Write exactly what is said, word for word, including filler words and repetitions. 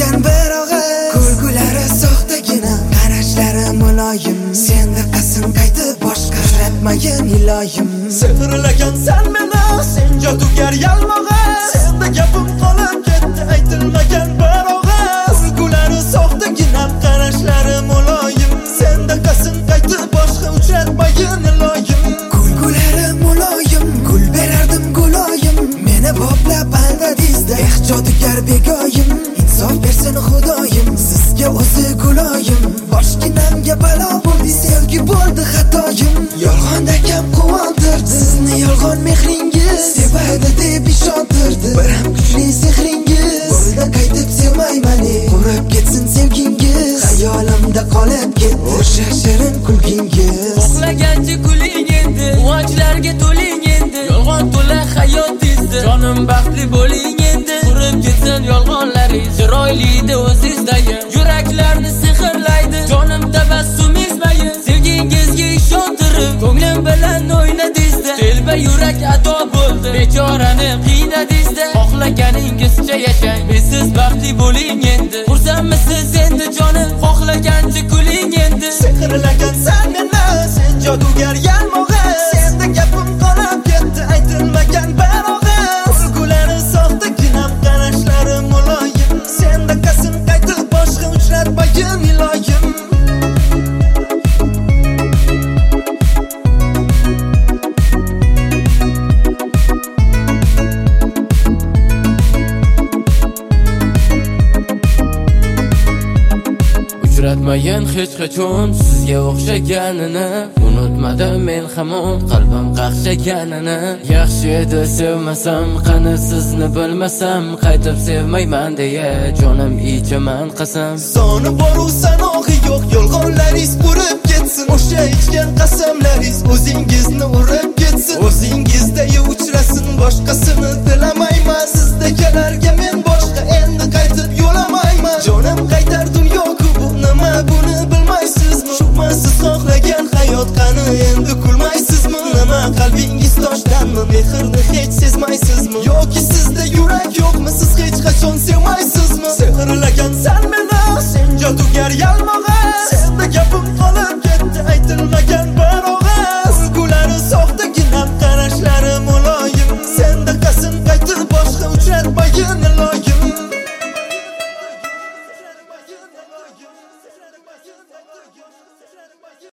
aytilmagan bir og'iz. Kulgulari soxtagina, qarashlari muloyim. Senda qasin qaytib boshqa uchratmagan iloyim. Sehrlagan sen meni, sen jodugar yalmog'iz. Senda gapim qolib ketdi, aytilmagan bir og'iz. Kulgulari soxtagina, qarashlari muloyim. Senda qasin qaytib boshqa uchratmagan iloyim. Kulgulari muloyim, gul berardim guloyim. Meni boplab alda dizda, eh jodugar begoyim. Insof bersin xudoyim, sizga o'zi guloyim. Boshginamga balo bo'ldi, sevgi bo'ldi xatoyim. Yolg'onda kam quvontirdi, sizni yolg'on mehringiz. Sevadi deb ishontirdi, bir ham kuchli sehringiz. Bo'ldi qaytib sevmayman, qurib ketsin sevgingiz. Xayolimda qolib ketdi o'sha shirin kulgingiz. Xohlagancha kuling endi, quvonchlarga to'ling endi. Yolg'on to'la hayot dizdi, jonim baxtli bo'ling endi. Qurib ketsin yolg'onlaringiz, chiroylida o'zingizdagi yuraklarni sehrlaydi. Jonim tabassum izmayin, sevgingizga ishontirib, ko'nglim bilan o'yna dizdi. Telba yurak ado bo'ldi, bechorani qiyna dizdi. Xohlaganingizni yashang, siz baxtli bo'ling endi. Xursandmisiz endi jonim, xohlagancha kuling endi. Sehrlagan sen meni, sen jodugar yalmog'iz. Senda gapim qolib ketdi, aytilmagan bir og'iz. Kulgulari soxtagina, qarashlari muloyim. Senda qasin qaytib boshqa uchratmagan iloyim. Uchratmagan hech qachon sizga o'xshaganini, unutmadim men hamon qalbim qaqshaganini. Yaxshi edi sevmasam, qani sizni bilmasam, qaytib sevmayman deya jonim ichaman qasam. Soni bor-u sanoqi yo'q, yolg'onlaringiz urib ketsin. O'sha ichgan qasamlaringiz o'zingizni urib ketsin. O'zingizda uchrasin, boshqasini tilamayman. Sizdagilarga men boshqa endi qaytib yo'lamayman. Jonim qaytar dunyo-ku bu nima, buni bilmaysizmi? Shumasiz xohlagan hayot qani, endi kulmaysizmi? Nima qalbingiz toshdanmi, mehrni hech sezmaysizmi? Yoki sizda yurak yo'qmi, siz hech qachon sevmaysizmi? Sehrlagan sen meni, sen jodugar yalmog'iz. Senda gapim qolib ketdi, aytilmagan